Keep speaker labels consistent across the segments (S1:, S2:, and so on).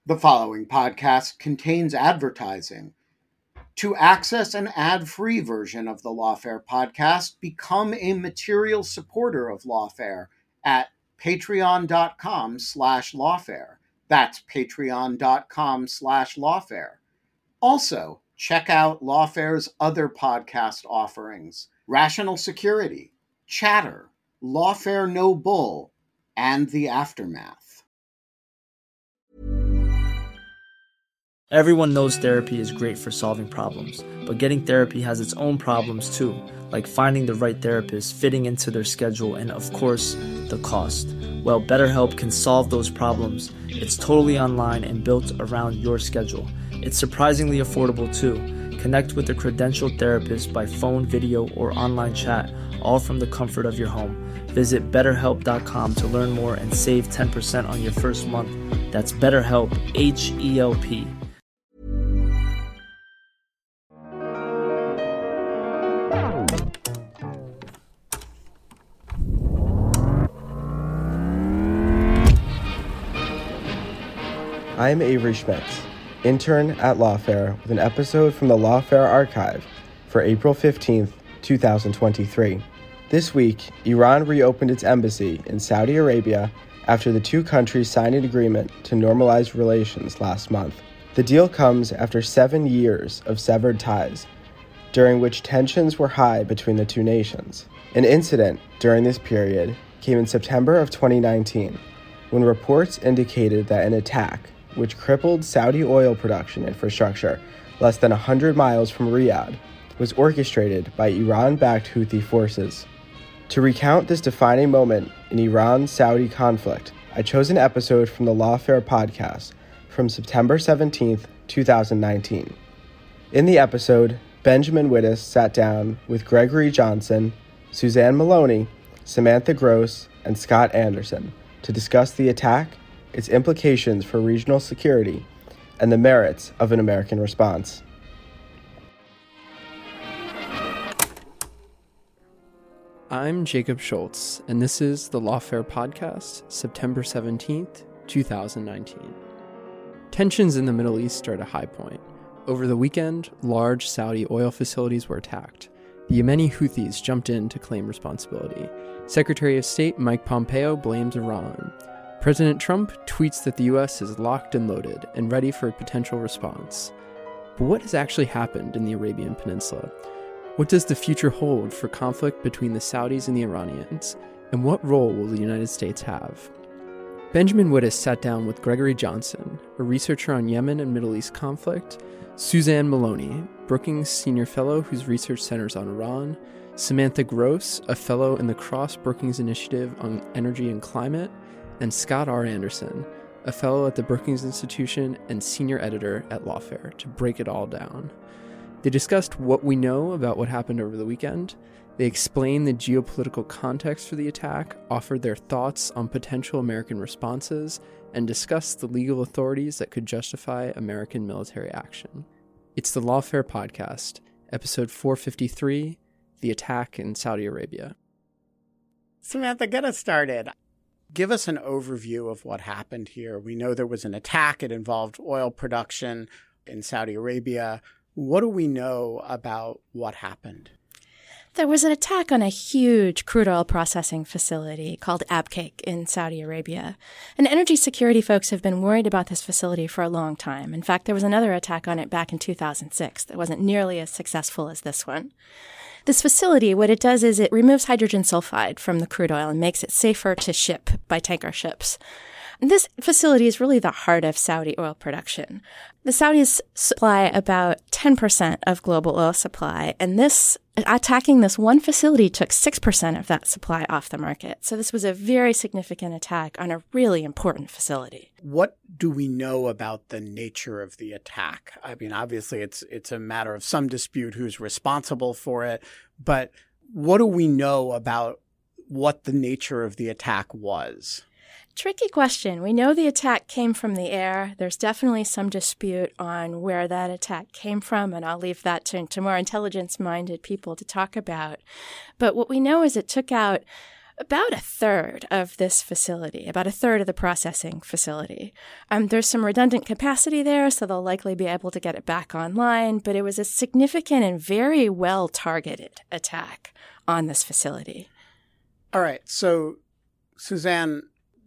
S1: The following podcast contains advertising. To access an ad-free version of the Lawfare podcast, become a material supporter of Lawfare at patreon.com/lawfare. That's patreon.com/lawfare. Also, check out Lawfare's other podcast offerings: Rational Security, Chatter, Lawfare No Bull, and The Aftermath.
S2: Everyone knows therapy is great for solving problems, but getting therapy has its own problems too, like finding the right therapist, fitting into their schedule, and of course, the cost. Well, BetterHelp can solve those problems. It's totally online and built around your schedule. It's surprisingly affordable too. Connect with a credentialed therapist by phone, video, or online chat, all from the comfort of your home. Visit BetterHelp.com to learn more and save 10% on your first month. That's BetterHelp, H-E-L-P.
S3: I am Avery Schmitz, intern at Lawfare, with an episode from the Lawfare archive for April 15th, 2023. This week, Iran reopened its embassy in Saudi Arabia after the two countries signed an agreement to normalize relations last month. The deal comes after 7 years of severed ties, during which tensions were high between the two nations. An incident during this period came in September of 2019, when reports indicated that an attack, which crippled Saudi oil production infrastructure less than 100 miles from Riyadh, was orchestrated by Iran-backed Houthi forces. To recount this defining moment in Iran-Saudi conflict, I chose an episode from the Lawfare podcast from September 17th, 2019. In the episode, Benjamin Wittes sat down with Gregory Johnson, Suzanne Maloney, Samantha Gross, and Scott Anderson to discuss the attack, its implications for regional security, and the merits of an American response.
S4: I'm Jacob Schultz, and this is the Lawfare Podcast, September 17th, 2019. Tensions in the Middle East are at a high point. Over the weekend, large Saudi oil facilities were attacked. The Yemeni Houthis jumped in to claim responsibility. Secretary of State Mike Pompeo blames Iran. President Trump tweets that the U.S. is locked and loaded and ready for a potential response. But what has actually happened in the Arabian Peninsula? What does the future hold for conflict between the Saudis and the Iranians? And what role will the United States have? Benjamin Wittes sat down with Gregory Johnson, a researcher on Yemen and Middle East conflict, Suzanne Maloney, Brookings Senior Fellow whose research centers on Iran, Samantha Gross, a fellow in the Cross-Brookings Initiative on Energy and Climate, and Scott R. Anderson, a fellow at the Brookings Institution and senior editor at Lawfare, to break it all down. They discussed what we know about what happened over the weekend. They explained the geopolitical context for the attack, offered their thoughts on potential American responses, and discussed the legal authorities that could justify American military action. It's the Lawfare Podcast, episode 453, The Attack in Saudi Arabia.
S1: Samantha, get us started. Give us an overview of what happened here. We know there was an attack. It involved oil production in Saudi Arabia. What do we know about what happened?
S5: There was an attack on a huge crude oil processing facility called Abqaiq in Saudi Arabia. And energy security folks have been worried about this facility for a long time. In fact, there was another attack on it back in 2006 that wasn't nearly as successful as this one. This facility, what it does is it removes hydrogen sulfide from the crude oil and makes it safer to ship by tanker ships. And this facility is really the heart of Saudi oil production. The Saudis supply about 10% of global oil supply, and attacking this one facility took 6% of that supply off the market. So this was a very significant attack on a really important facility.
S1: What do we know about the nature of the attack? I mean, obviously it's a matter of some dispute who's responsible for it, but what do we know about what the nature of the attack was?
S5: Tricky question. We know the attack came from the air. There's definitely some dispute on where that attack came from, and I'll leave that to more intelligence-minded people to talk about. But what we know is it took out about a third of this facility, about a third of the processing facility. There's some redundant capacity there, so they'll likely be able to get it back online, but it was a significant and very well-targeted attack on this facility.
S1: All right. So, Suzanne,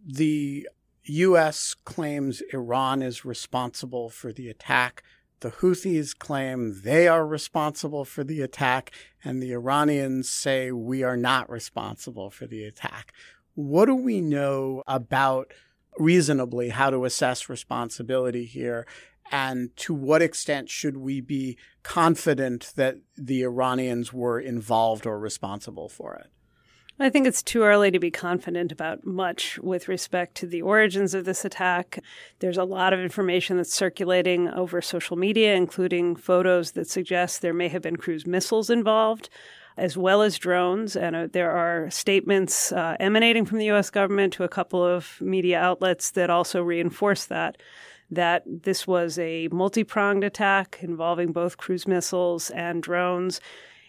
S1: the U.S. claims Iran is responsible for the attack. The Houthis claim they are responsible for the attack, and the Iranians say we are not responsible for the attack. What do we know about reasonably how to assess responsibility here? And to what extent should we be confident that the Iranians were involved or responsible for it?
S6: I think it's too early to be confident about much with respect to the origins of this attack. There's a lot of information that's circulating over social media, including photos that suggest there may have been cruise missiles involved, as well as drones. And there are statements emanating from the U.S. government to a couple of media outlets that also reinforce that this was a multi-pronged attack involving both cruise missiles and drones.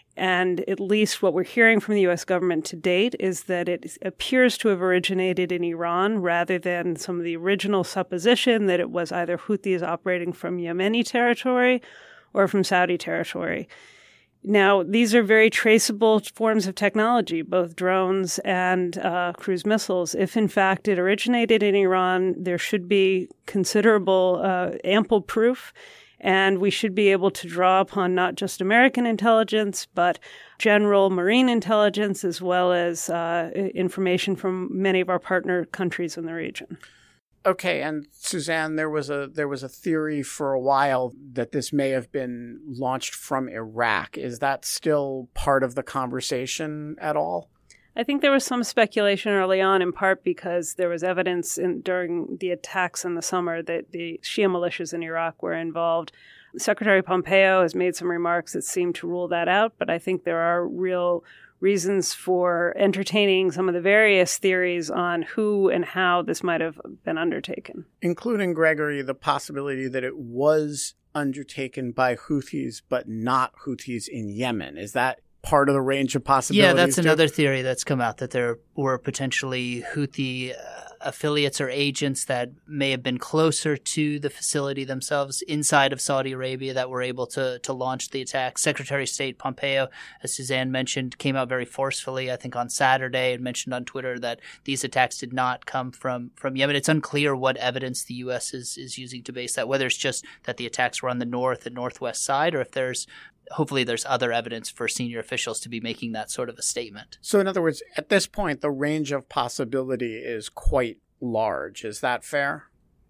S6: And at least what we're hearing from the U.S. government to date is that it appears to have originated in Iran rather than some of the original supposition that it was either Houthis operating from Yemeni territory or from Saudi territory. Now, these are very traceable forms of technology, both drones and cruise missiles. If, in fact, it originated in Iran, there should be considerable, ample proof. And we should be able to draw upon not just American intelligence, but general marine intelligence, as well as information from many of our partner countries in the region.
S1: Okay, and Suzanne, there was a theory for a while that this may have been launched from Iraq. Is that still part of the conversation at all?
S6: I think there was some speculation early on, in part because there was evidence during the attacks in the summer that the Shia militias in Iraq were involved. Secretary Pompeo has made some remarks that seem to rule that out, but I think there are real reasons for entertaining some of the various theories on who and how this might have been undertaken.
S1: Including, Gregory, the possibility that it was undertaken by Houthis, but not Houthis in Yemen. Is that part of the range of possibilities?
S7: Yeah, that's another theory that's come out, that there were potentially Houthi affiliates or agents that may have been closer to the facility themselves inside of Saudi Arabia that were able to launch the attack. Secretary of State Pompeo, as Suzanne mentioned, came out very forcefully, I think on Saturday, and mentioned on Twitter that these attacks did not come from Yemen. It's unclear what evidence the U.S. is using to base that, whether it's just that the attacks were on the north and northwest side, or if hopefully there's other evidence for senior officials to be making that sort of a statement.
S1: So in other words, at this point, the range of possibility is quite large. Is that fair?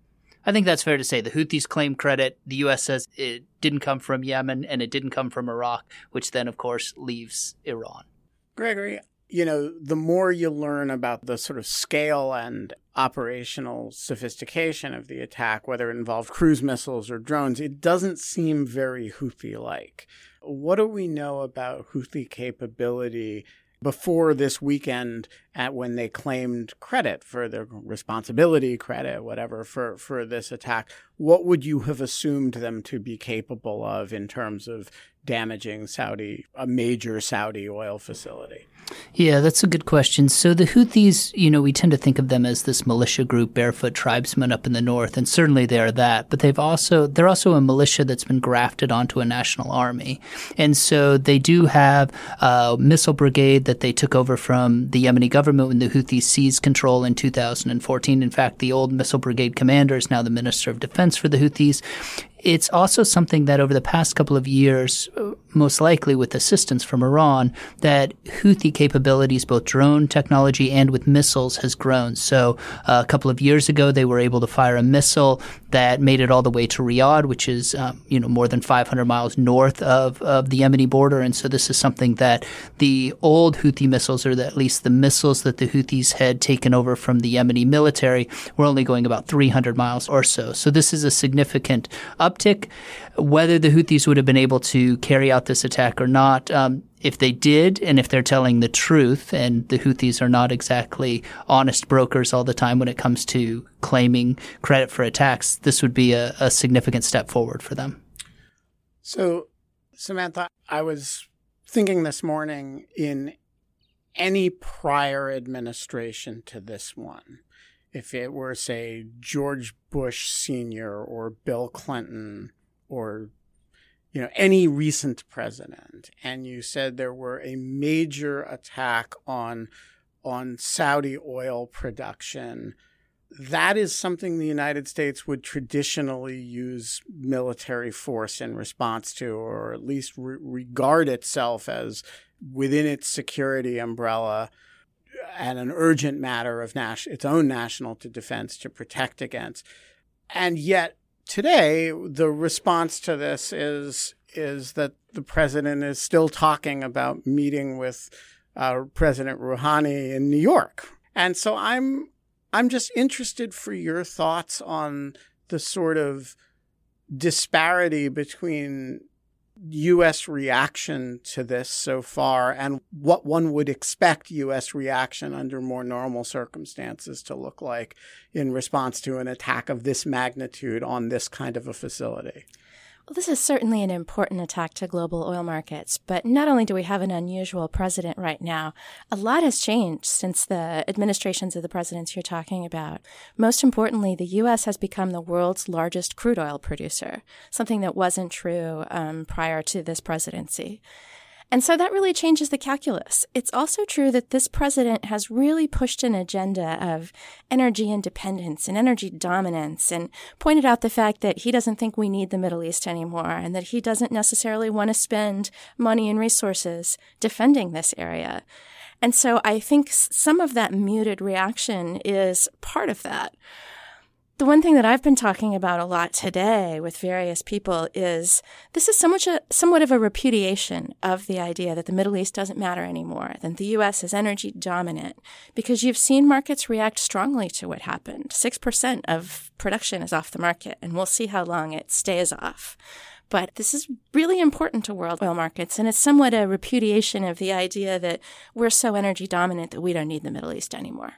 S7: I think that's fair to say. The Houthis claim credit. The U.S. says it didn't come from Yemen and it didn't come from Iraq, which then, of course, leaves Iran.
S1: Gregory, the more you learn about the sort of scale and operational sophistication of the attack, whether it involved cruise missiles or drones, it doesn't seem very Houthi-like. What do we know about Houthi capability before this weekend when they claimed credit for their responsibility credit, whatever, for this attack? What would you have assumed them to be capable of in terms of damaging a major Saudi oil facility?
S7: Yeah, that's a good question. So the Houthis, we tend to think of them as this militia group, barefoot tribesmen up in the north, and certainly they are that. But they're also a militia that's been grafted onto a national army. And so they do have a missile brigade that they took over from the Yemeni government when the Houthis seized control in 2014. In fact, the old missile brigade commander is now the Minister of Defense for the Houthis. It's also something that over the past couple of years, most likely with assistance from Iran, that Houthi capabilities, both drone technology and with missiles, has grown. So a couple of years ago, they were able to fire a missile that made it all the way to Riyadh, which is more than 500 miles north of the Yemeni border. And so this is something that the old Houthi missiles, or at least the missiles that the Houthis had taken over from the Yemeni military, were only going about 300 miles or so. So this is a significant uptick. Whether the Houthis would have been able to carry out this attack or not, if they did, and if they're telling the truth, and the Houthis are not exactly honest brokers all the time when it comes to claiming credit for attacks, this would be a significant step forward for them.
S1: So, Samantha, I was thinking this morning, in any prior administration to this one, if it were, say, George Bush Sr. or Bill Clinton or any recent president, and you said there were a major attack on Saudi oil production, that is something the United States would traditionally use military force in response to, or at least regard itself as within its security umbrella and an urgent matter of its own national defense to protect against. And yet today, the response to this is that the president is still talking about meeting with President Rouhani in New York. And so I'm just interested for your thoughts on the sort of disparity between U.S. reaction to this so far and what one would expect U.S. reaction under more normal circumstances to look like in response to an attack of this magnitude on this kind of a facility.
S5: Well, this is certainly an important attack to global oil markets, but not only do we have an unusual president right now, a lot has changed since the administrations of the presidents you're talking about. Most importantly, the U.S. has become the world's largest crude oil producer, something that wasn't true prior to this presidency. And so that really changes the calculus. It's also true that this president has really pushed an agenda of energy independence and energy dominance and pointed out the fact that he doesn't think we need the Middle East anymore and that he doesn't necessarily want to spend money and resources defending this area. And so I think some of that muted reaction is part of that. The one thing that I've been talking about a lot today with various people is this is somewhat of a repudiation of the idea that the Middle East doesn't matter anymore, that the U.S. is energy dominant, because you've seen markets react strongly to what happened. 6% of production is off the market, and we'll see how long it stays off. But this is really important to world oil markets, and it's somewhat a repudiation of the idea that we're so energy dominant that we don't need the Middle East anymore.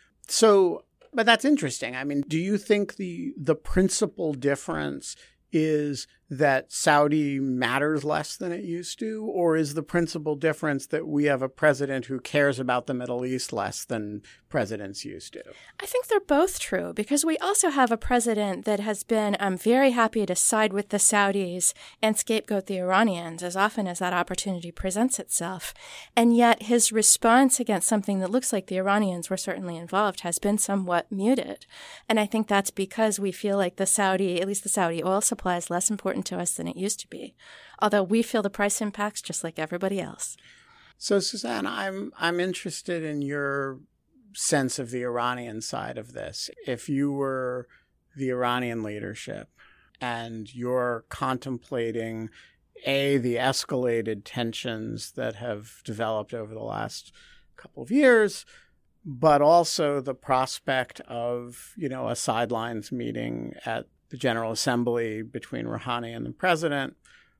S1: But that's interesting. I mean, do you think the principal difference is that Saudi matters less than it used to, or is the principal difference that we have a president who cares about the Middle East less than presidents used to?
S5: I think they're both true, because we also have a president that has been very happy to side with the Saudis and scapegoat the Iranians as often as that opportunity presents itself. And yet his response against something that looks like the Iranians were certainly involved has been somewhat muted. And I think that's because we feel like at least the Saudi oil supply is less important to us than it used to be, although we feel the price impacts just like everybody else.
S1: So, Suzanne, I'm interested in your sense of the Iranian side of this. If you were the Iranian leadership and you're contemplating, the escalated tensions that have developed over the last couple of years, but also the prospect of, a sidelines meeting at the General Assembly between Rouhani and the president,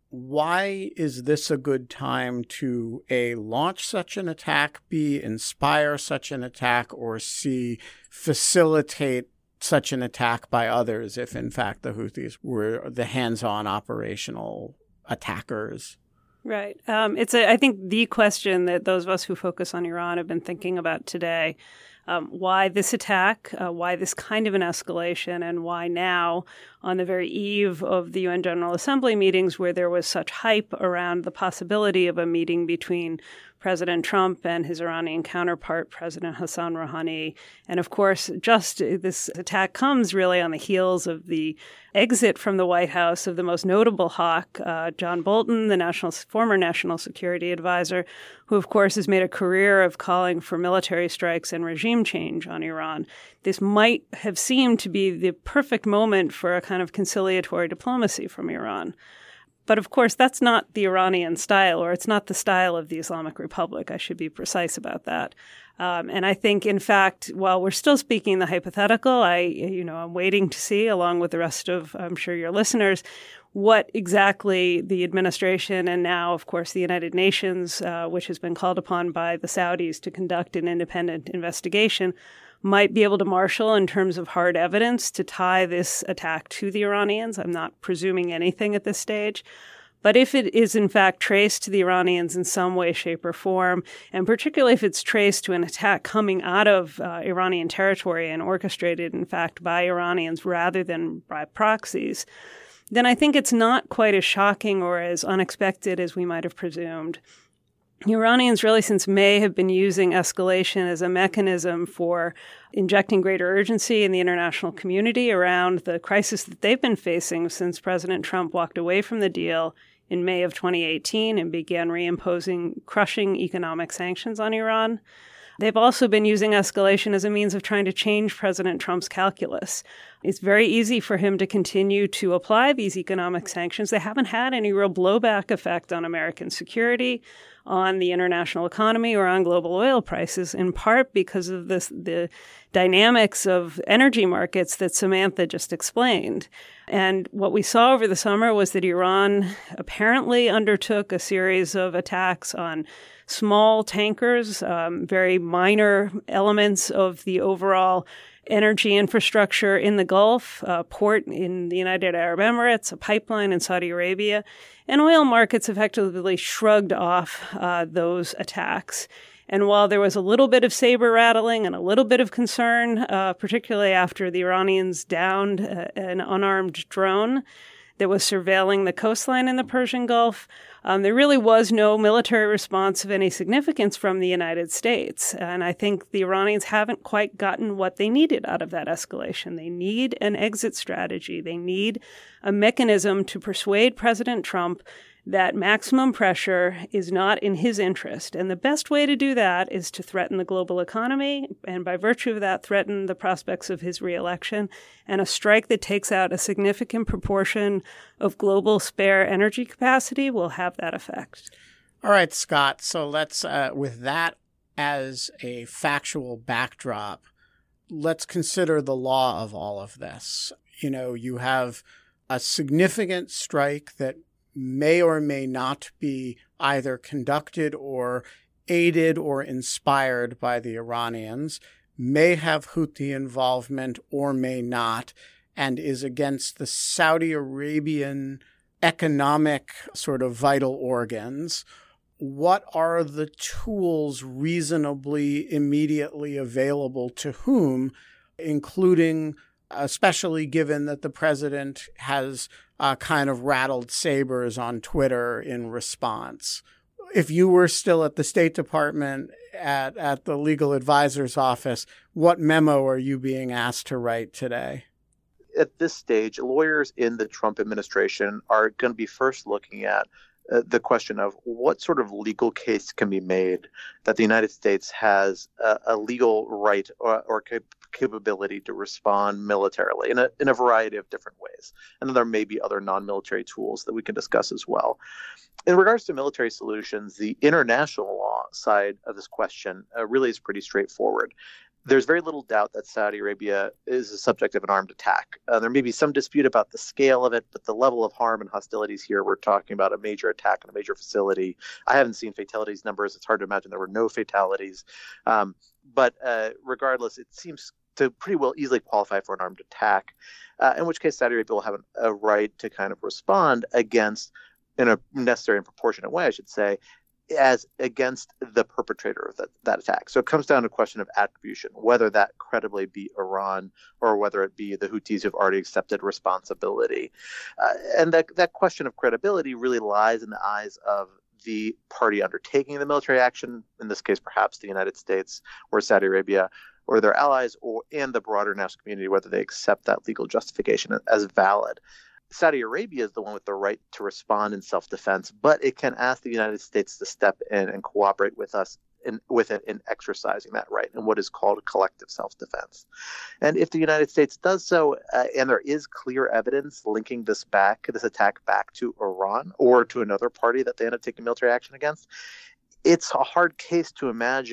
S1: why is this a good time to, A, launch such an attack, B, inspire such an attack, or C, facilitate such an attack by others if, in fact, the Houthis were the hands-on operational attackers?
S6: Right. It's, I think, the question that those of us who focus on Iran have been thinking about today. Why this attack, why this kind of an escalation, and why now, on the very eve of the UN General Assembly meetings where there was such hype around the possibility of a meeting between President Trump and his Iranian counterpart, President Hassan Rouhani. And of course, just this attack comes really on the heels of the exit from the White House of the most notable hawk, John Bolton, the former national security advisor, who of course has made a career of calling for military strikes and regime change on Iran. This might have seemed to be the perfect moment for a kind of conciliatory diplomacy from Iran. But of course, that's not the Iranian style, or it's not the style of the Islamic Republic. I should be precise about that. And I think, in fact, while we're still speaking the hypothetical, I'm waiting to see, along with the rest of, I'm sure, your listeners, what exactly the administration and now, of course, the United Nations, which has been called upon by the Saudis to conduct an independent investigation, might be able to marshal in terms of hard evidence to tie this attack to the Iranians. I'm not presuming anything at this stage. But if it is in fact traced to the Iranians in some way, shape, or form, and particularly if it's traced to an attack coming out of Iranian territory and orchestrated, in fact, by Iranians rather than by proxies, then I think it's not quite as shocking or as unexpected as we might have presumed. The Iranians really since May have been using escalation as a mechanism for injecting greater urgency in the international community around the crisis that they've been facing since President Trump walked away from the deal in May of 2018 and began reimposing crushing economic sanctions on Iran. They've also been using escalation as a means of trying to change President Trump's calculus. It's very easy for him to continue to apply these economic sanctions. They haven't had any real blowback effect on American security, on the international economy, or on global oil prices, in part because of the dynamics of energy markets that Samantha just explained. And what we saw over the summer was that Iran apparently undertook a series of attacks on small tankers, very minor elements of the overall energy infrastructure in the Gulf, a port in the United Arab Emirates, a pipeline in Saudi Arabia, and oil markets effectively shrugged off those attacks. And while there was a little bit of saber rattling and a little bit of concern, particularly after the Iranians downed an unarmed drone that was surveilling the coastline in the Persian Gulf, there really was no military response of any significance from the United States. And I think the Iranians haven't quite gotten what they needed out of that escalation. They need an exit strategy. They need a mechanism to persuade President Trump that maximum pressure is not in his interest. And the best way to do that is to threaten the global economy, and by virtue of that, threaten the prospects of his reelection. And a strike that takes out a significant proportion of global spare energy capacity will have that effect.
S1: All right, Scott. So let's, with that as a factual backdrop, let's consider the law of all of this. You know, you have a significant strike that may or may not be either conducted or aided or inspired by the Iranians, may have Houthi involvement or may not, and is against the Saudi Arabian economic sort of vital organs. What are the tools reasonably immediately available to whom, including especially given that the president has kind of rattled sabers on Twitter in response? If you were still at the State Department at the legal advisor's office, what memo are you being asked to write today?
S8: At this stage, lawyers in the Trump administration are going to be first looking at the question of what sort of legal case can be made that the United States has a legal right or capability to respond militarily in a variety of different ways. And then there may be other non-military tools that we can discuss as well. In regards to military solutions, the international law side of this question really is pretty straightforward. There's very little doubt that Saudi Arabia is the subject of an armed attack. There may be some dispute about the scale of it, but the level of harm and hostilities here, we're talking about a major attack on a major facility. I haven't seen fatalities numbers. It's hard to imagine there were no fatalities. But regardless, it seems to pretty well easily qualify for an armed attack, in which case Saudi Arabia will have a right to kind of respond against, in a necessary and proportionate way, I should say, as against the perpetrator of that attack. So it comes down to a question of attribution, whether that credibly be Iran or whether it be the Houthis who've already accepted responsibility. And that question of credibility really lies in the eyes of the party undertaking the military action, in this case perhaps the United States or Saudi Arabia, or their allies, and the broader national community, whether they accept that legal justification as valid. Saudi Arabia is the one with the right to respond in self-defense, but it can ask the United States to step in and cooperate with us with it in exercising that right in what is called collective self-defense. And if the United States does so, and there is clear evidence linking this attack back to Iran or to another party that they end up taking military action against, it's a hard case to imagine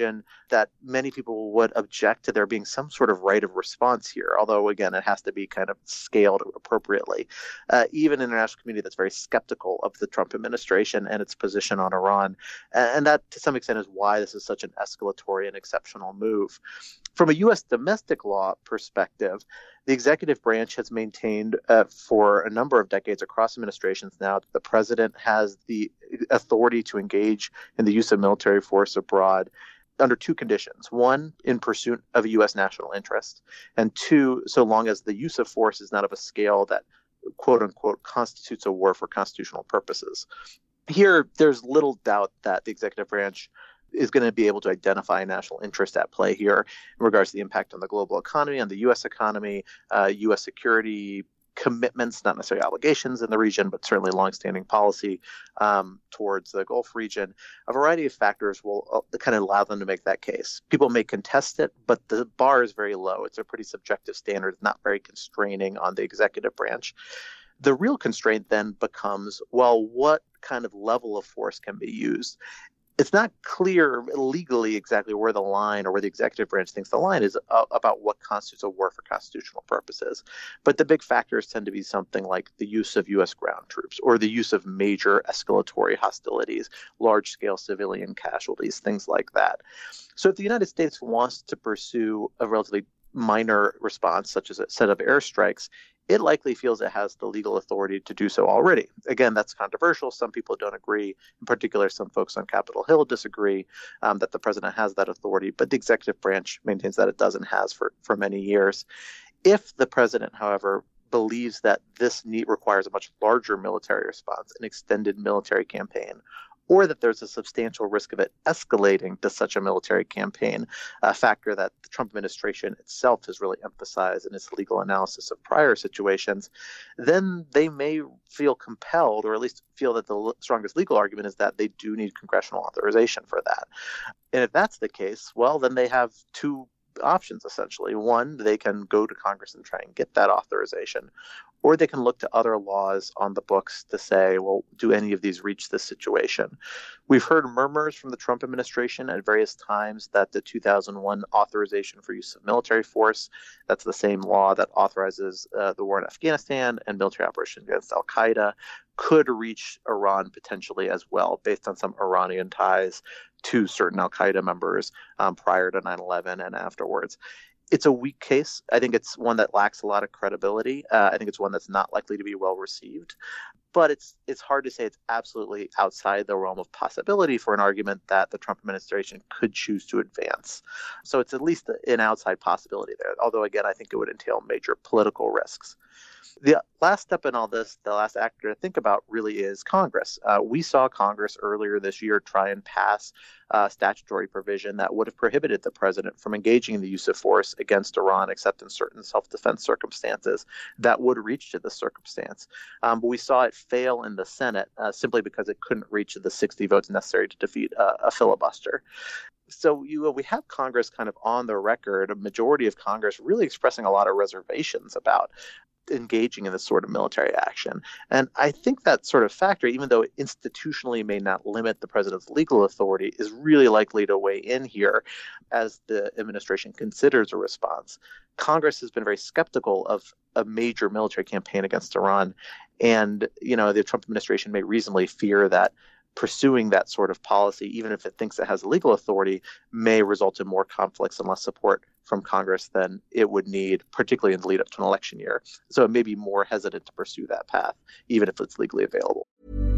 S8: that many people would object to there being some sort of right of response here, although, again, it has to be kind of scaled appropriately. Even an international community that's very skeptical of the Trump administration and its position on Iran. And that, to some extent, is why this is such an escalatory and exceptional move. From a U.S. domestic law perspective, the executive branch has maintained for a number of decades across administrations now that the president has the authority to engage in the use of military force abroad under two conditions. One, in pursuit of a U.S. national interest, and two, so long as the use of force is not of a scale that, quote unquote, constitutes a war for constitutional purposes. Here, there's little doubt that the executive branch is going to be able to identify a national interest at play here in regards to the impact on the global economy, on the U.S. economy, U.S. security commitments, not necessarily obligations in the region, but certainly longstanding policy towards the Gulf region. A variety of factors will kind of allow them to make that case. People may contest it, but the bar is very low. It's a pretty subjective standard, not very constraining on the executive branch. The real constraint then becomes, well, what kind of level of force can be used? It's not clear legally exactly where the line, or where the executive branch thinks the line is, about what constitutes a war for constitutional purposes. But the big factors tend to be something like the use of U.S. ground troops, or the use of major escalatory hostilities, large-scale civilian casualties, things like that. So if the United States wants to pursue a relatively minor response, such as a set of airstrikes, it likely feels it has the legal authority to do so already. Again, that's controversial. Some people don't agree. In particular, some folks on Capitol Hill disagree that the president has that authority, but the executive branch maintains that it doesn't, has for many years. If the president, however, believes that this need requires a much larger military response, an extended military campaign, or that there's a substantial risk of it escalating to such a military campaign, a factor that the Trump administration itself has really emphasized in its legal analysis of prior situations, then they may feel compelled, or at least feel that the strongest legal argument is that they do need congressional authorization for that. And if that's the case, well, then they have two options, essentially. One, they can go to Congress and try and get that authorization, or they can look to other laws on the books to say, well, do any of these reach this situation? We've heard murmurs from the Trump administration at various times that the 2001 authorization for use of military force, that's the same law that authorizes the war in Afghanistan and military operations against al-Qaeda, could reach Iran potentially as well, based on some Iranian ties to certain al-Qaeda members prior to 9/11 and afterwards. It's a weak case. I think it's one that lacks a lot of credibility. I think it's one that's not likely to be well received. But it's hard to say it's absolutely outside the realm of possibility for an argument that the Trump administration could choose to advance. So it's at least an outside possibility there, although, again, I think it would entail major political risks. The last step in all this, the last actor to think about, really is Congress. We saw Congress earlier this year try and pass a statutory provision that would have prohibited the president from engaging in the use of force against Iran, except in certain self-defense circumstances that would reach to this circumstance. But we saw it fail in the Senate simply because it couldn't reach the 60 votes necessary to defeat a filibuster. So we have Congress kind of on the record, a majority of Congress really expressing a lot of reservations about engaging in this sort of military action. And I think that sort of factor, even though it institutionally may not limit the president's legal authority, is really likely to weigh in here as the administration considers a response. Congress has been very skeptical of a major military campaign against Iran. And, the Trump administration may reasonably fear that pursuing that sort of policy, even if it thinks it has legal authority, may result in more conflicts and less support from Congress than it would need, particularly in the lead up to an election year. So it may be more hesitant to pursue that path, even if it's legally available.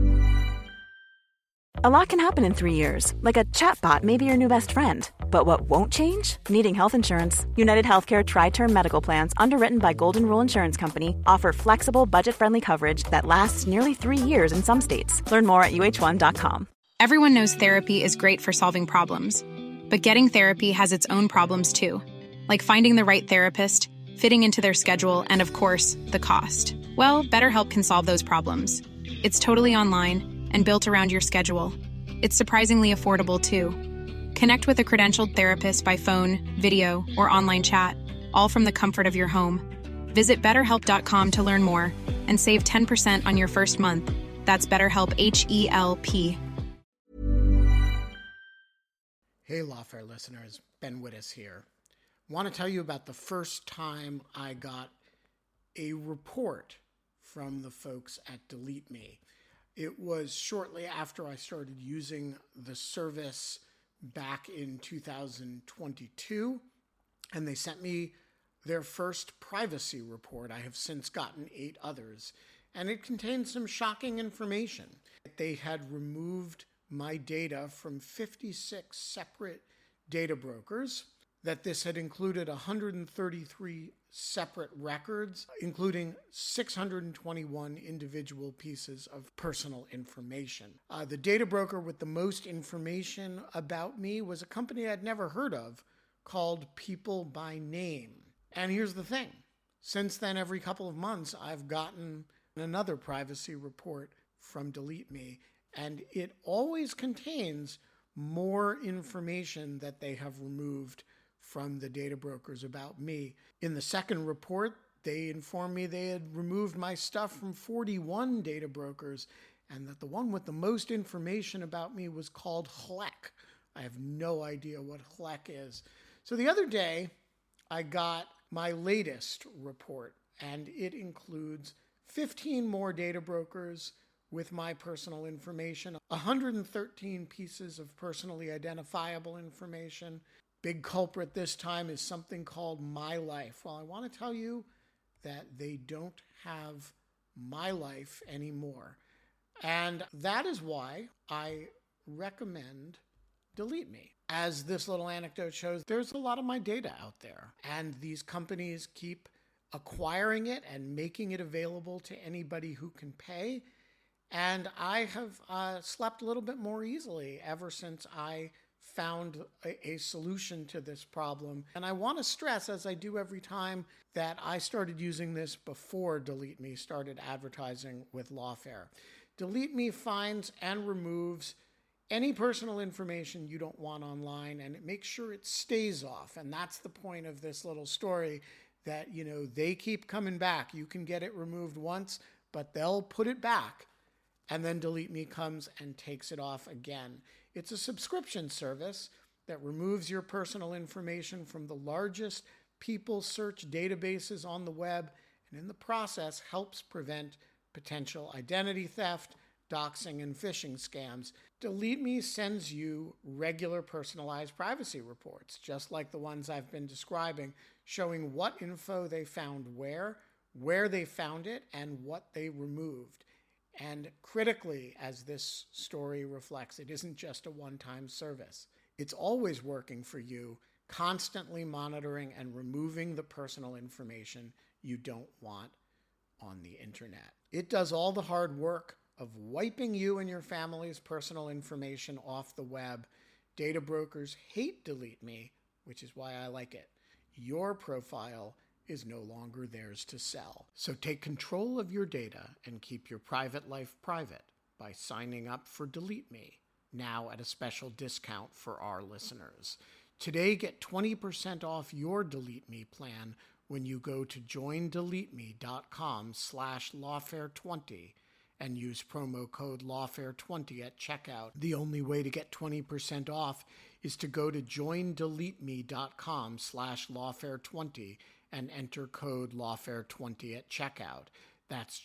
S9: A lot can happen in 3 years, like a chatbot may be your new best friend. But what won't change? Needing health insurance. United Healthcare Tri-Term Medical Plans, underwritten by Golden Rule Insurance Company, offer flexible, budget-friendly coverage that lasts nearly 3 years in some states. Learn more at uh1.com.
S10: Everyone knows therapy is great for solving problems. But getting therapy has its own problems too. Like finding the right therapist, fitting into their schedule, and of course, the cost. Well, BetterHelp can solve those problems. It's totally online and built around your schedule. It's surprisingly affordable, too. Connect with a credentialed therapist by phone, video, or online chat, all from the comfort of your home. Visit BetterHelp.com to learn more and save 10% on your first month. That's BetterHelp, H-E-L-P.
S1: Hey, Lawfare listeners, Ben Wittes here. Want to tell you about the first time I got a report from the folks at Delete Me. It was shortly after I started using the service back in 2022, and they sent me their first privacy report. I have since gotten 8 others, and it contained some shocking information. They had removed my data from 56 separate data brokers, that this had included 133 separate records, including 621 individual pieces of personal information. The data broker with the most information about me was a company I'd never heard of called People by Name. And here's the thing. Since then, every couple of months, I've gotten another privacy report from Delete Me, and it always contains more information that they have removed from the data brokers about me. In the second report, they informed me they had removed my stuff from 41 data brokers, and that the one with the most information about me was called HLEC. I have no idea what HLEC is. So the other day, I got my latest report, and it includes 15 more data brokers with my personal information, 113 pieces of personally identifiable information. Big culprit this time is something called My Life. Well, I want to tell you that they don't have My Life anymore. And that is why I recommend Delete Me. As this little anecdote shows, there's a lot of my data out there, and these companies keep acquiring it and making it available to anybody who can pay. And I have slept a little bit more easily ever since I found a solution to this problem. And I want to stress, as I do every time, that I started using this before Delete Me started advertising with Lawfare. Delete Me finds and removes any personal information you don't want online, and it makes sure it stays off. And that's the point of this little story, that, they keep coming back. You can get it removed once, but they'll put it back. And then Delete Me comes and takes it off again. It's a subscription service that removes your personal information from the largest people search databases on the web, and in the process helps prevent potential identity theft, doxing, and phishing scams. Delete Me sends you regular personalized privacy reports, just like the ones I've been describing, showing what info they found where they found it, and what they removed. And critically, as this story reflects, it isn't just a one-time service. It's always working for you, constantly monitoring and removing the personal information you don't want on the internet. It does all the hard work of wiping you and your family's personal information off the web. Data brokers hate Delete Me, which is why I like it. Your profile is no longer theirs to sell. So take control of your data and keep your private life private by signing up for Delete Me, now at a special discount for our listeners. Today, get 20% off your Delete Me plan when you go to joindeleteme.com/lawfare20 and use promo code lawfare20 at checkout. The only way to get 20% off is to go to joindeleteme.com/lawfare20 and enter code lawfare20 at checkout. That's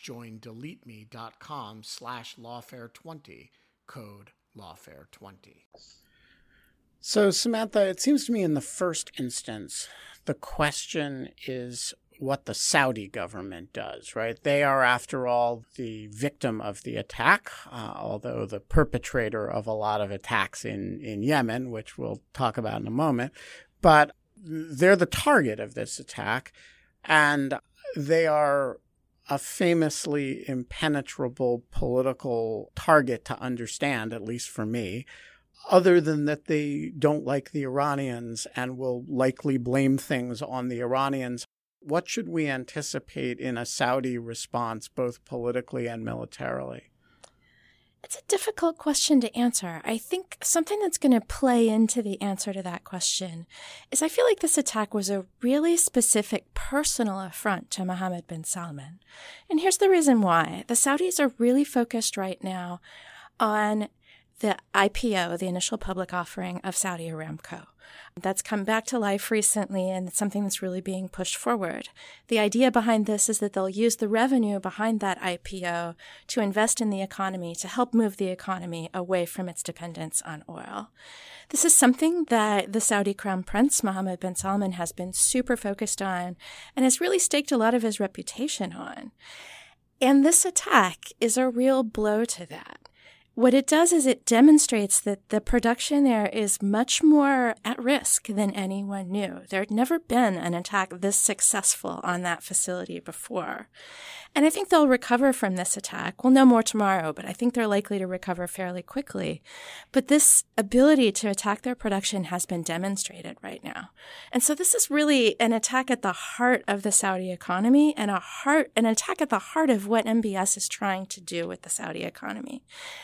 S1: joindeleteme.com/lawfare20, code lawfare20. So, Samantha, it seems to me in the first instance, the question is what the Saudi government does, right? They are, after all, the victim of the attack, although the perpetrator of a lot of attacks in Yemen, which we'll talk about in a moment. But they're the target of this attack, and they are a famously impenetrable political target to understand, at least for me, other than that they don't like the Iranians and will likely blame things on the Iranians. What should we anticipate in a Saudi response, both politically and militarily?
S5: It's a difficult question to answer. I think something that's going to play into the answer to that question is I feel like this attack was a really specific personal affront to Mohammed bin Salman. And here's the reason why. The Saudis are really focused right now on the IPO, the initial public offering of Saudi Aramco. That's come back to life recently, and it's something that's really being pushed forward. The idea behind this is that they'll use the revenue behind that IPO to invest in the economy, to help move the economy away from its dependence on oil. This is something that the Saudi Crown Prince, Mohammed bin Salman, has been super focused on and has really staked a lot of his reputation on. And this attack is a real blow to that. What it does is it demonstrates that the production there is much more at risk than anyone knew. There had never been an attack this successful on that facility before. And I think they'll recover from this attack. We'll know more tomorrow, but I think they're likely to recover fairly quickly. But this ability to attack their production has been demonstrated right now. And so this is really an attack at the heart of the Saudi economy and an attack at the heart of what MBS is trying to do with the Saudi economy.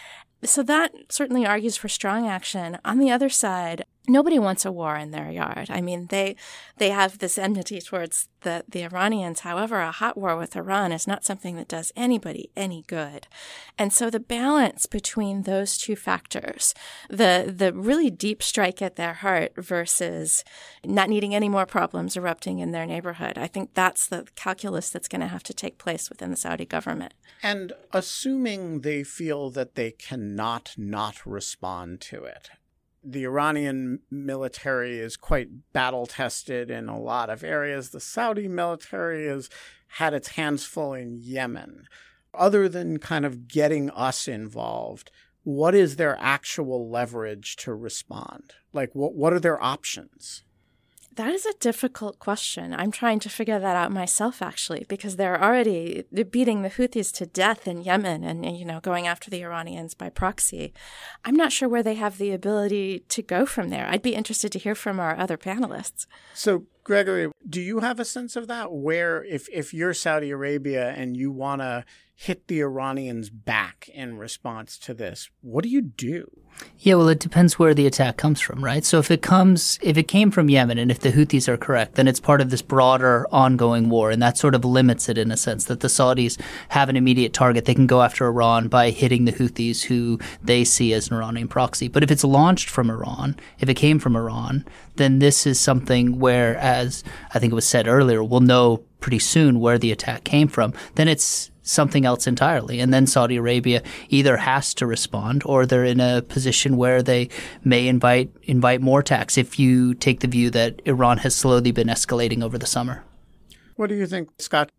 S5: So that certainly argues for strong action. On the other side, nobody wants a war in their yard. I mean, they have this enmity towards the Iranians. However, a hot war with Iran is not something that does anybody any good. And so the balance between those two factors, the really deep strike at their heart versus not needing any more problems erupting in their neighborhood, I think that's the calculus that's going to have to take place within the Saudi government.
S1: And assuming they feel that they cannot not respond to it, the Iranian military is quite battle-tested in a lot of areas. The Saudi military has had its hands full in Yemen. Other than kind of getting us involved, what is their actual leverage to respond? Like, what are their options?
S5: That is a difficult question. I'm trying to figure that out myself, actually, because they're beating the Houthis to death in Yemen and going after the Iranians by proxy. I'm not sure where they have the ability to go from there. I'd be interested to hear from our other panelists.
S1: So, Gregory, do you have a sense of that? Where, if you're Saudi Arabia and you want to hit the Iranians back in response to this, what do you do?
S7: Yeah, well, it depends where the attack comes from, right? So if it came from Yemen and if the Houthis are correct, then it's part of this broader ongoing war. And that sort of limits it in a sense that the Saudis have an immediate target. They can go after Iran by hitting the Houthis, who they see as an Iranian proxy. But if it's launched from Iran, if it came from Iran, then this is something where, as I think it was said earlier, we'll know pretty soon where the attack came from. Then it's something else entirely. And then Saudi Arabia either has to respond or they're in a position where they may invite more attacks if you take the view that Iran has slowly been escalating over the summer.
S1: What do you think, Scott?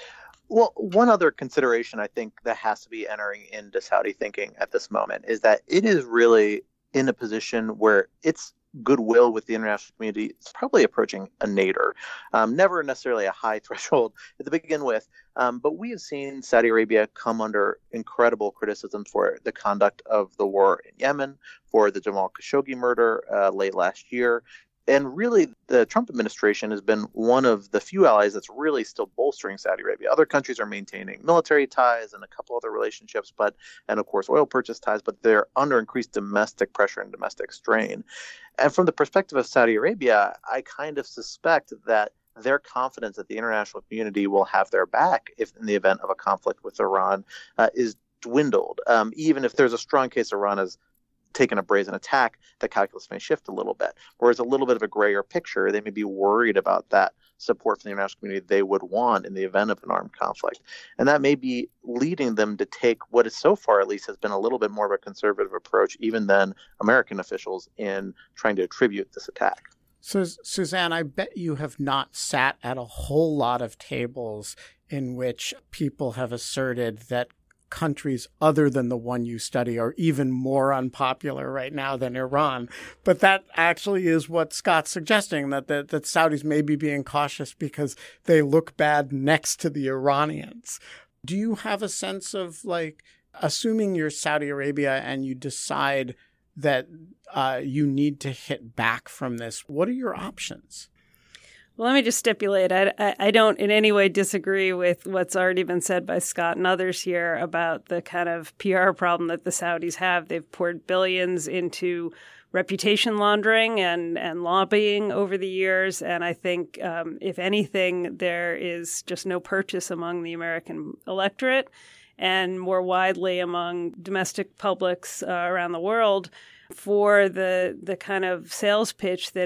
S8: Well, one other consideration I think that has to be entering into Saudi thinking at this moment is that it is really in a position where its goodwill with the international community is probably approaching a nadir. Never necessarily a high threshold to begin with, but we have seen Saudi Arabia come under incredible criticism for the conduct of the war in Yemen, for the Jamal Khashoggi murder late last year. And really, the Trump administration has been one of the few allies that's really still bolstering Saudi Arabia. Other countries are maintaining military ties and a couple other relationships, and of course, oil purchase ties, but they're under increased domestic pressure and domestic strain. And from the perspective of Saudi Arabia, I kind of suspect that their confidence that the international community will have their back if in the event of a conflict with Iran is dwindled. Even if there's a strong case Iran has taken a brazen attack, the calculus may shift a little bit. Whereas a little bit of a grayer picture, they may be worried about that support from the international community they would want in the event of an armed conflict. And that may be leading them to take what is so far at least has been a little bit more of a conservative approach, even than American officials, in trying to attribute this attack.
S1: So, Suzanne, I bet you have not sat at a whole lot of tables in which people have asserted that countries other than the one you study are even more unpopular right now than Iran. But that actually is what Scott's suggesting, that Saudis may be being cautious because they look bad next to the Iranians. Do you have a sense of, like, assuming you're Saudi Arabia and you decide that you need to hit back from this, what are your options?
S6: Well, let me just stipulate, I don't in any way disagree with what's already been said by Scott and others here about the kind of PR problem that the Saudis have. They've poured billions into reputation laundering and lobbying over the years. And I think, if anything, there is just no purchase among the American electorate. and more widely among domestic publics around the world for the kind of sales pitch that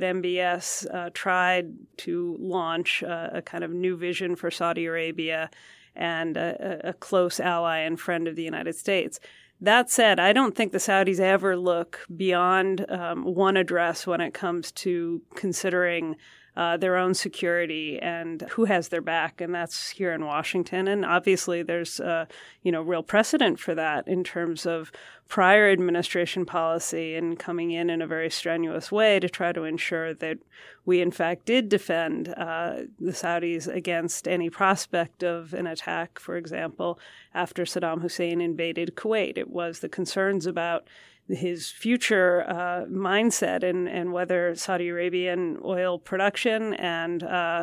S6: MBS tried to launch, a kind of new vision for Saudi Arabia and a close ally and friend of the United States. That said, I don't think the Saudis ever look beyond one address when it comes to considering their own security and who has their back, and that's here in Washington. And obviously there's real precedent for that in terms of prior administration policy and coming in a very strenuous way to try to ensure that we in fact did defend the Saudis against any prospect of an attack, for example, after Saddam Hussein invaded Kuwait. It was the concerns about his future mindset and whether Saudi Arabian oil production and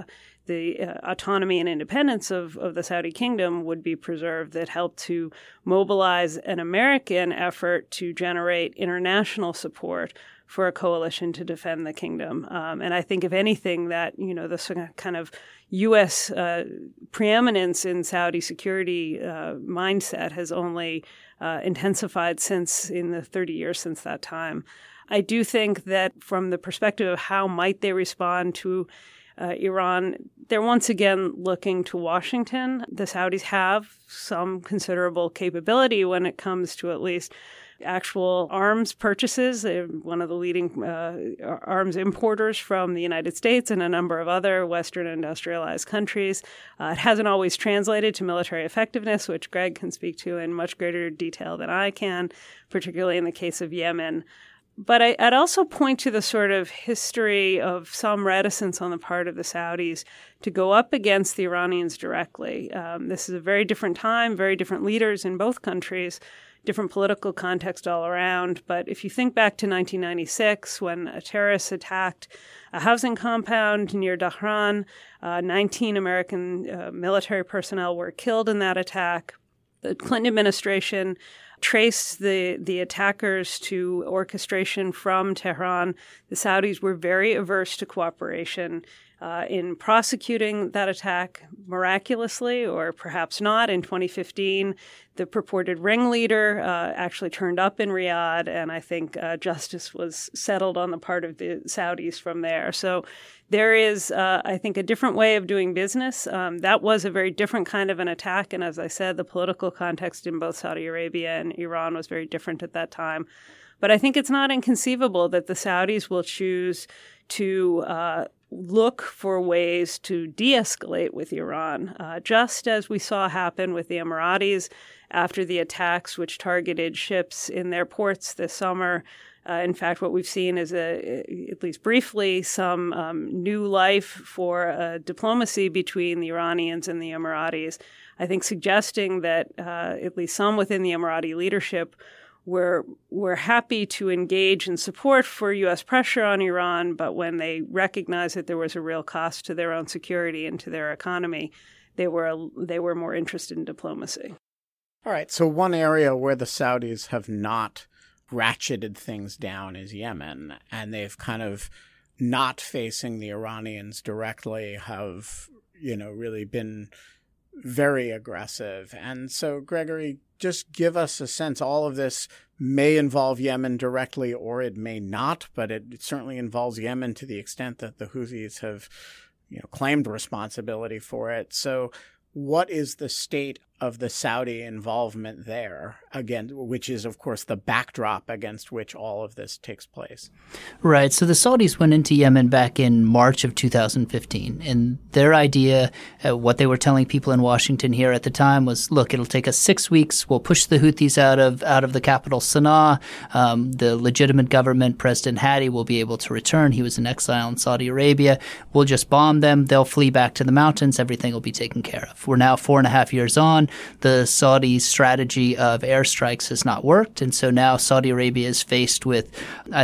S6: the autonomy and independence of the Saudi kingdom would be preserved that helped to mobilize an American effort to generate international support for a coalition to defend the kingdom. And I think, if anything, that, this kind of U.S. Preeminence in Saudi security mindset has only intensified in the 30 years since that time. I do think that from the perspective of how might they respond to Iran, they're once again looking to Washington. The Saudis have some considerable capability when it comes to at least actual arms purchases. They're one of the leading arms importers from the United States and a number of other Western industrialized countries. It hasn't always translated to military effectiveness, which Greg can speak to in much greater detail than I can, particularly in the case of Yemen. But I'd also point to the sort of history of some reticence on the part of the Saudis to go up against the Iranians directly. This is a very different time, very different leaders in both countries, different political context all around. But if you think back to 1996, when a terrorist attacked a housing compound near Dhahran, 19 American military personnel were killed in that attack. The Clinton administration traced the attackers to orchestration from Tehran. The Saudis were very averse to cooperation in prosecuting that attack. Miraculously, or perhaps not, in 2015, the purported ringleader actually turned up in Riyadh, and I think justice was settled on the part of the Saudis from there. So there is, I think, a different way of doing business. That was a very different kind of an attack, and as I said, the political context in both Saudi Arabia and Iran was very different at that time. But I think it's not inconceivable that the Saudis will choose to look for ways to de-escalate with Iran, just as we saw happen with the Emiratis after the attacks which targeted ships in their ports this summer. In fact, what we've seen is, at least briefly, some new life for diplomacy between the Iranians and the Emiratis, I think suggesting that at least some within the Emirati leadership were happy to engage in support for U.S. pressure on Iran, but when they recognized that there was a real cost to their own security and to their economy, they were more interested in diplomacy.
S1: All right. So one area where the Saudis have not ratcheted things down is Yemen, and they've kind of not facing the Iranians directly have, really been very aggressive. And so, Gregory, just give us a sense. All of this may involve Yemen directly or it may not, but it certainly involves Yemen to the extent that the Houthis have, claimed responsibility for it. So what is the state of the Saudi involvement there, again, which is, of course, the backdrop against which all of this takes place?
S7: Right. So the Saudis went into Yemen back in March of 2015. And their idea, what they were telling people in Washington here at the time was, look, it'll take us 6 weeks. We'll push the Houthis out of the capital, Sana'a. The legitimate government, President Hadi, will be able to return. He was in exile in Saudi Arabia. We'll just bomb them. They'll flee back to the mountains. Everything will be taken care of. We're now 4.5 years on. The Saudi strategy of airstrikes has not worked. And so now Saudi Arabia is faced with, I think,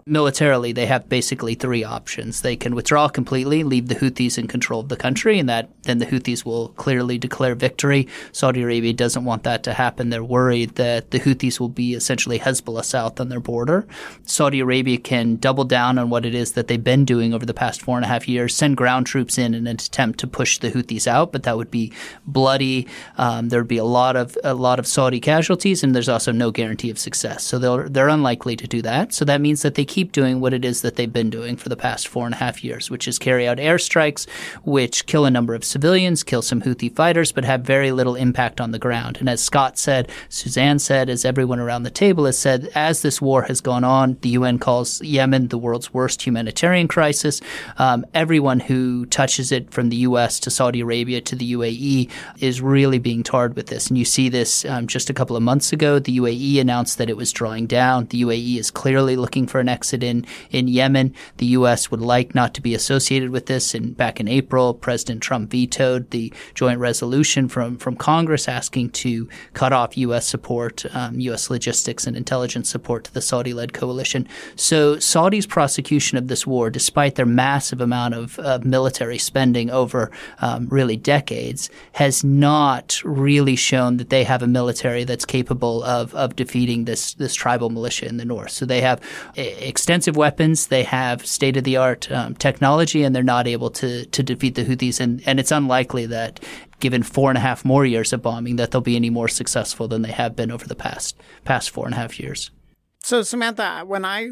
S7: Militarily, they have basically three options. They can withdraw completely, leave the Houthis in control of the country, and then the Houthis will clearly declare victory. Saudi Arabia doesn't want that to happen. They're worried that the Houthis will be essentially Hezbollah south on their border. Saudi Arabia can double down on what it is that they've been doing over the past 4.5 years, send ground troops in an attempt to push the Houthis out, but that would be bloody. There would be a lot of Saudi casualties, and there's also no guarantee of success. So they're unlikely to do that. So that means that they keep doing what it is that they've been doing for the past 4.5 years, which is carry out airstrikes, which kill a number of civilians, kill some Houthi fighters, but have very little impact on the ground. And as Scott said, Suzanne said, as everyone around the table has said, as this war has gone on, the UN calls Yemen the world's worst humanitarian crisis. Everyone who touches it, from the U.S. to Saudi Arabia to the UAE, is really being tarred with this. And you see this just a couple of months ago. The UAE announced that it was drawing down. The UAE is clearly looking for an exit in Yemen. The U.S. would like not to be associated with this. And back in April, President Trump vetoed the joint resolution from Congress asking to cut off U.S. support, U.S. logistics and intelligence support to the Saudi-led coalition. So Saudi's prosecution of this war, despite their massive amount of military spending over really decades, has not really shown that they have a military that's capable of defeating this tribal militia in the north. So they have extensive weapons, they have state-of-the-art technology, and they're not able to defeat the Houthis. And it's unlikely that, given 4.5 more years of bombing, that they'll be any more successful than they have been over the past 4.5 years.
S1: So, Samantha, when I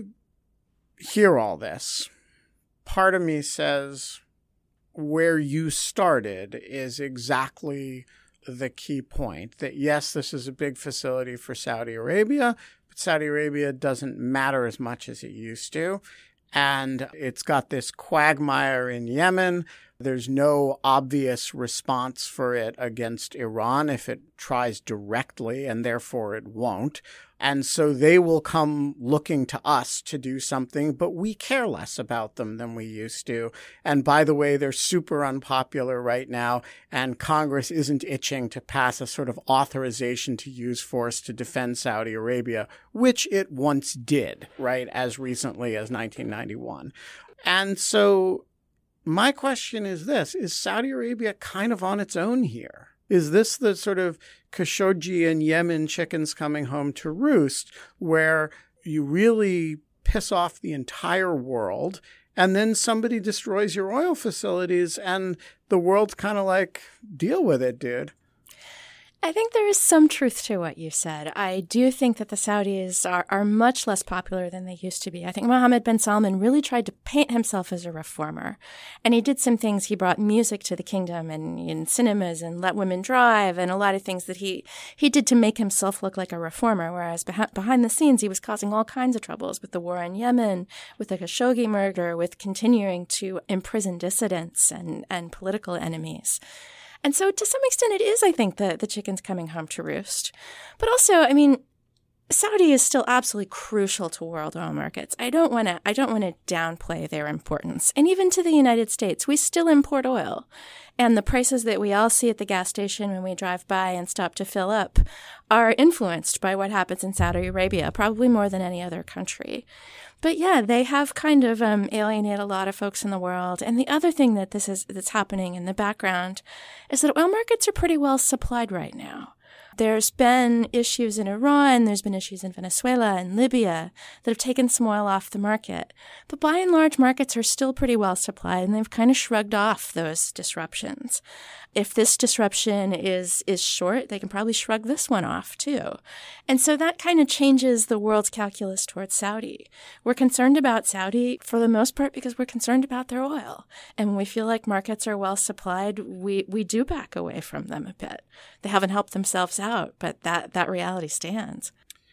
S1: hear all this, part of me says where you started is exactly the key point, that yes, this is a big facility for Saudi Arabia, but Saudi Arabia doesn't matter as much as it used to. And it's got this quagmire in Yemen. There's no obvious response for it against Iran if it tries directly, and therefore it won't. And so they will come looking to us to do something, but we care less about them than we used to. And by the way, they're super unpopular right now, and Congress isn't itching to pass a sort of authorization to use force to defend Saudi Arabia, which it once did, right, as recently as 1991. And so my question is this: is Saudi Arabia kind of on its own here? Is this the sort of Khashoggi and Yemen chickens coming home to roost, where you really piss off the entire world and then somebody destroys your oil facilities and the world's kind of like, deal with it, dude?
S5: I think there is some truth to what you said. I do think that the Saudis are much less popular than they used to be. I think Mohammed bin Salman really tried to paint himself as a reformer. And he did some things. He brought music to the kingdom and in cinemas and let women drive and a lot of things that he did to make himself look like a reformer, whereas behind the scenes he was causing all kinds of troubles with the war in Yemen, with the Khashoggi murder, with continuing to imprison dissidents and political enemies. And so to some extent it is, I think, the chicken's coming home to roost. But also, I mean, Saudi is still absolutely crucial to world oil markets. I don't want to downplay their importance. And even to the United States, we still import oil. And the prices that we all see at the gas station when we drive by and stop to fill up are influenced by what happens in Saudi Arabia, probably more than any other country. But yeah, they have kind of alienated a lot of folks in the world. And the other thing that's happening in the background is that oil markets are pretty well supplied right now. There's been issues in Iran, there's been issues in Venezuela and Libya that have taken some oil off the market. But by and large, markets are still pretty well supplied, and they've kind of shrugged off those disruptions. If this disruption is short, they can probably shrug this one off too. And so that kind of changes the world's calculus towards Saudi. We're concerned about Saudi for the most part because we're concerned about their oil. And when we feel like markets are well supplied, we do back away from them a bit. They haven't helped themselves out, but that reality stands.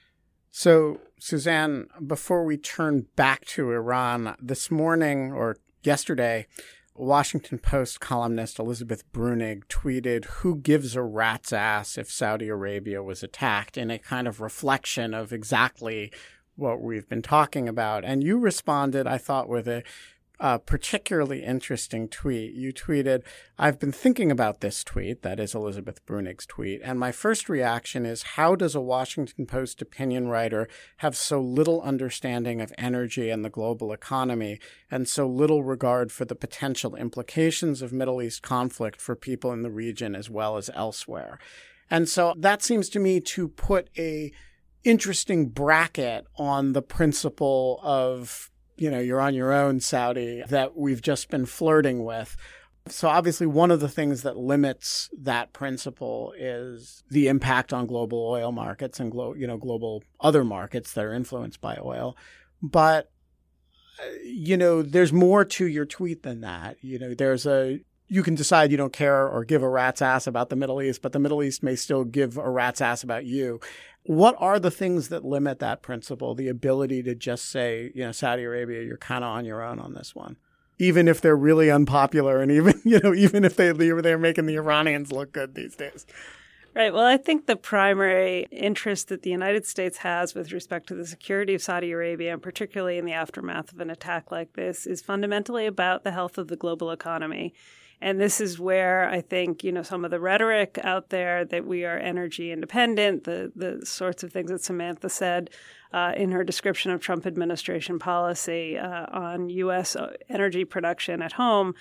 S1: So, Suzanne, before we turn back to Iran, this morning or yesterday, Washington Post columnist Elizabeth Bruenig tweeted, "Who gives a rat's ass if Saudi Arabia was attacked?" in a kind of reflection of exactly what we've been talking about. And you responded, I thought, with a a particularly interesting tweet. You tweeted, "I've been thinking about this tweet," that is Elizabeth Brunig's tweet, "and my first reaction is, how does a Washington Post opinion writer have so little understanding of energy and the global economy and so little regard for the potential implications of Middle East conflict for people in the region as well as elsewhere?" And so that seems to me to put a interesting bracket on the principle of, you're on your own, Saudi, that we've just been flirting with. So obviously one of the things that limits that principle is the impact on global oil markets and global other markets that are influenced by oil. But, there's more to your tweet than that. You can decide you don't care or give a rat's ass about the Middle East, but the Middle East may still give a rat's ass about you. What are the things that limit that principle, the ability to just say, Saudi Arabia, you're kind of on your own on this one, even if they're really unpopular and even if they're making the Iranians look good these days?
S6: Right. Well, I think the primary interest that the United States has with respect to the security of Saudi Arabia, and particularly in the aftermath of an attack like this, is fundamentally about the health of the global economy. And this is where I think, some of the rhetoric out there that we are energy independent, the sorts of things that Samantha said in her description of Trump administration policy on U.S. energy production at home,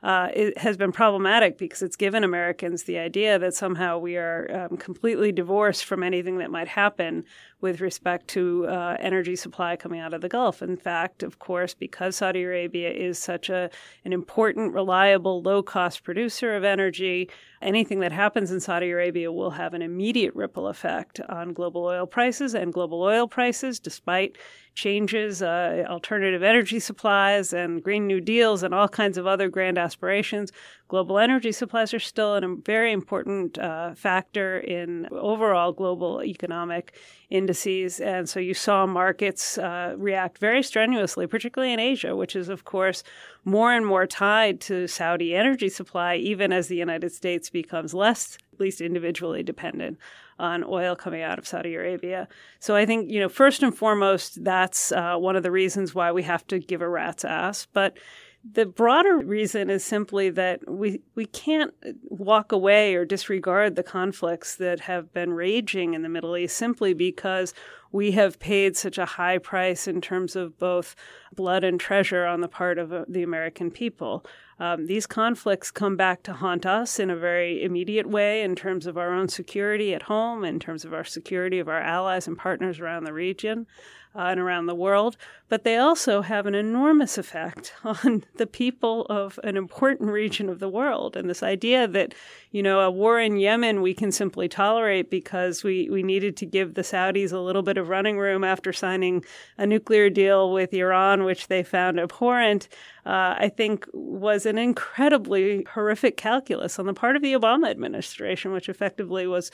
S6: it has been problematic because it's given Americans the idea that somehow we are completely divorced from anything that might happen with respect to energy supply coming out of the Gulf. In fact, of course, because Saudi Arabia is such an important, reliable, low-cost producer of energy, anything that happens in Saudi Arabia will have an immediate ripple effect on global oil prices, and global oil prices, despite changes, alternative energy supplies and Green New Deals and all kinds of other grand aspirations, global energy supplies are still a very important factor in overall global economic indices. And so you saw markets react very strenuously, particularly in Asia, which is, of course, more and more tied to Saudi energy supply, even as the United States becomes less, at least individually, dependent on oil coming out of Saudi Arabia. So I think, first and foremost, that's one of the reasons why we have to give a rat's ass. But the broader reason is simply that we can't walk away or disregard the conflicts that have been raging in the Middle East simply because we have paid such a high price in terms of both blood and treasure on the part of the American people. These conflicts come back to haunt us in a very immediate way in terms of our own security at home, in terms of our security of our allies and partners around the region and around the world. But they also have an enormous effect on the people of an important region of the world. And this idea that, a war in Yemen we can simply tolerate because we needed to give the Saudis a little bit of running room after signing a nuclear deal with Iran, which they found abhorrent, I think was an incredibly horrific calculus on the part of the Obama administration, which effectively was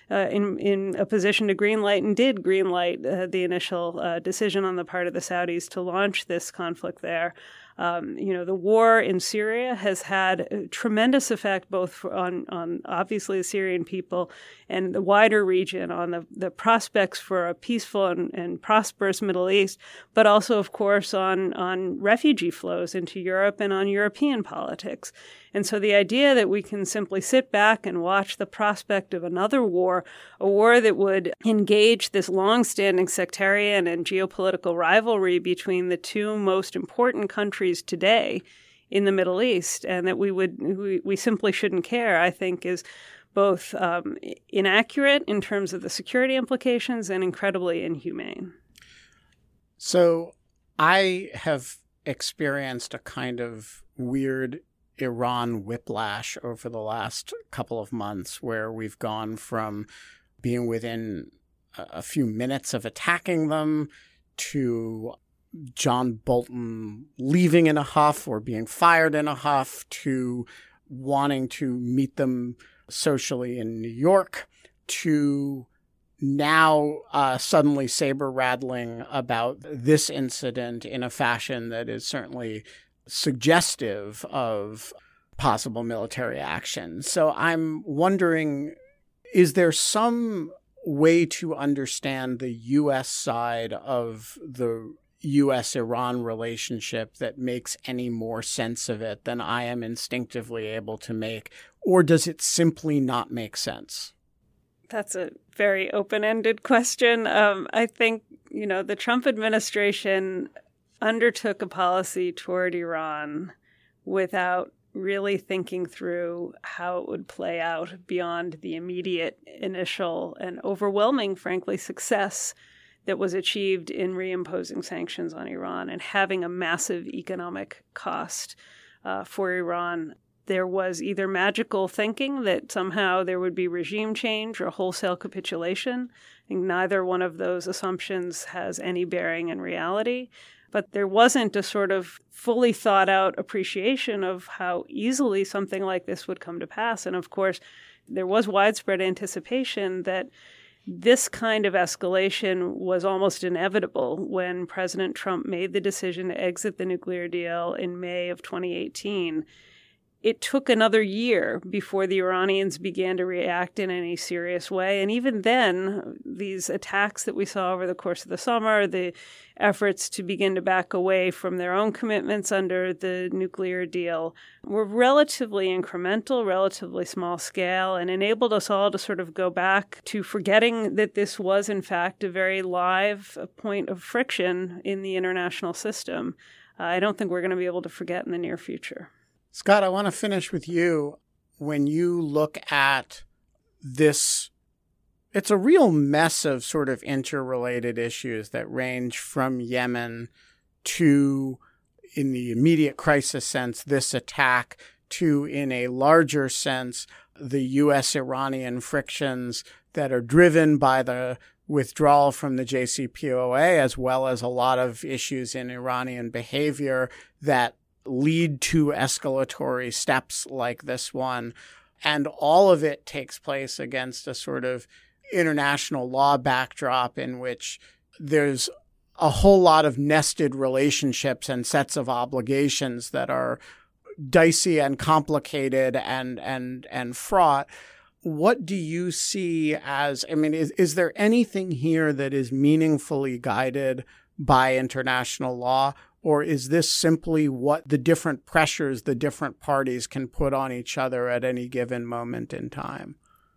S6: in a position to greenlight and did greenlight the initial decision on the part of the Saudis to launch this conflict there. The war in Syria has had a tremendous effect both on obviously the Syrian people and the wider region on the prospects for a peaceful and prosperous Middle East, but also, of course, on refugee flows into Europe and on European politics. And so the idea that we can simply sit back and watch the prospect of another war, a war that would engage this longstanding sectarian and geopolitical rivalry between the two most important countries today in the Middle East, and that we simply shouldn't care, I think is both inaccurate in terms of the security implications and incredibly inhumane.
S1: So I have experienced a kind of weird Iran whiplash over the last couple of months where we've gone from being within a few minutes of attacking them to John Bolton leaving in a huff or being fired in a huff to wanting to meet them socially in New York to now suddenly saber-rattling about this incident in a fashion that is certainly suggestive of possible military action. So I'm wondering, is there some way to understand the U.S. side of the U.S.-Iran relationship that makes any more sense of it than I am instinctively able to make? Or does it simply not make sense?
S6: That's a very open-ended question. I think, the Trump administration undertook a policy toward Iran without really thinking through how it would play out beyond the immediate initial and overwhelming, frankly, success that was achieved in reimposing sanctions on Iran and having a massive economic cost for Iran. There was either magical thinking that somehow there would be regime change or wholesale capitulation. I think neither one of those assumptions has any bearing in reality. But there wasn't a sort of fully thought out appreciation of how easily something like this would come to pass. And of course, there was widespread anticipation that this kind of escalation was almost inevitable when President Trump made the decision to exit the nuclear deal in May of 2018. It took another year before the Iranians began to react in any serious way. And even then, these attacks that we saw over the course of the summer, the efforts to begin to back away from their own commitments under the nuclear deal were relatively incremental, relatively small scale, and enabled us all to sort of go back to forgetting that this was, in fact, a very live point of friction in the international system. I don't think we're going to be able to forget in the near future.
S1: Scott, I want to finish with you. When you look at this, it's a real mess of sort of interrelated issues that range from Yemen to, in the immediate crisis sense, this attack, to, in a larger sense, the U.S.-Iranian frictions that are driven by the withdrawal from the JCPOA, as well as a lot of issues in Iranian behavior that lead to escalatory steps like this one. And all of it takes place against a sort of international law backdrop in which there's a whole lot of nested relationships and sets of obligations that are dicey and complicated and fraught. What do you see as, is there anything here that is meaningfully guided by international law? Or is this simply what the different pressures the different parties can put on each other at any given moment in time?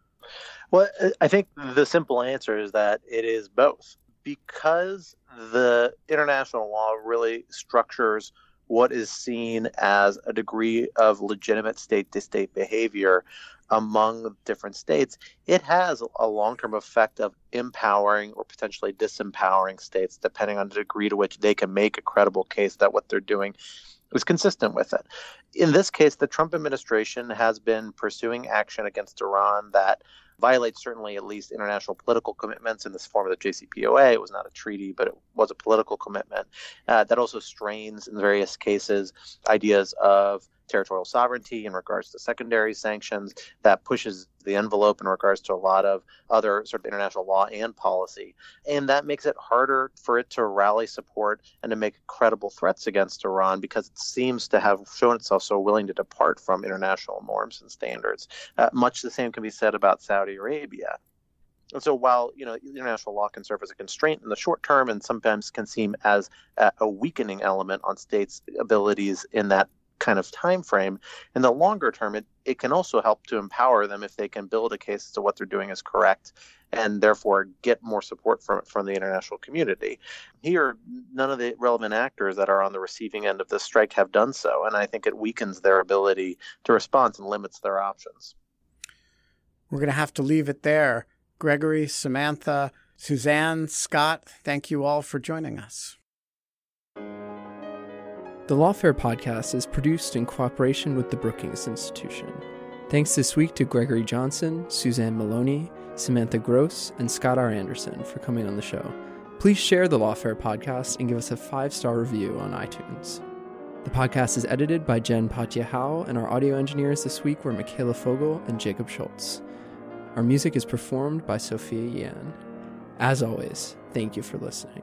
S8: Well, I think the simple answer is that it is both. Because the international law really structures what is seen as a degree of legitimate state-to-state behavior among different states, it has a long-term effect of empowering or potentially disempowering states, depending on the degree to which they can make a credible case that what they're doing is consistent with it. In this case, the Trump administration has been pursuing action against Iran that violates certainly at least international political commitments in this form of the JCPOA. It was not a treaty, but it was a political commitment that also strains in various cases ideas of territorial sovereignty in regards to secondary sanctions, that pushes the envelope in regards to a lot of other sort of international law and policy. And that makes it harder for it to rally support and to make credible threats against Iran because it seems to have shown itself so willing to depart from international norms and standards. Much the same can be said about Saudi Arabia. And so while, international law can serve as a constraint in the short term and sometimes can seem as a weakening element on states' abilities in that kind of time frame, in the longer term, it can also help to empower them if they can build a case as to what they're doing is correct and therefore get more support from the international community. Here, none of the relevant actors that are on the receiving end of this strike have done so, and I think it weakens their ability to respond and limits their options.
S1: We're going to have to leave it there. Gregory, Samantha, Suzanne, Scott, thank you all for joining us.
S4: The Lawfare podcast is produced in cooperation with the Brookings Institution. Thanks this week to Gregory Johnson, Suzanne Maloney, Samantha Gross, and Scott R. Anderson for coming on the show. Please share the Lawfare podcast and give us a 5-star review on iTunes. The podcast is edited by Jen Patya-Howe, and our audio engineers this week were Michaela Fogel and Jacob Schultz. Our music is performed by Sophia Yan. As always, thank you for listening.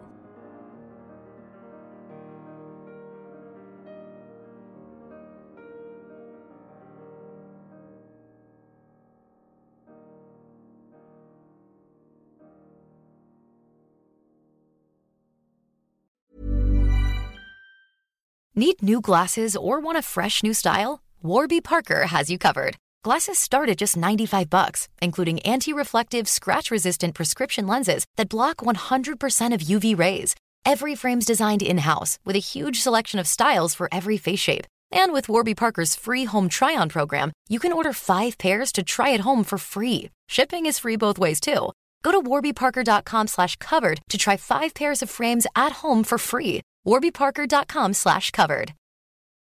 S11: Need new glasses or want a fresh new style? Warby Parker has you covered. Glasses start at just $95, including anti-reflective, scratch-resistant prescription lenses that block 100% of UV rays. Every frame's designed in-house with a huge selection of styles for every face shape. And with Warby Parker's free home try-on program, you can order 5 pairs to try at home for free. Shipping is free both ways, too. Go to warbyparker.com/covered to try 5 pairs of frames at home for free. warbyparker.com/covered.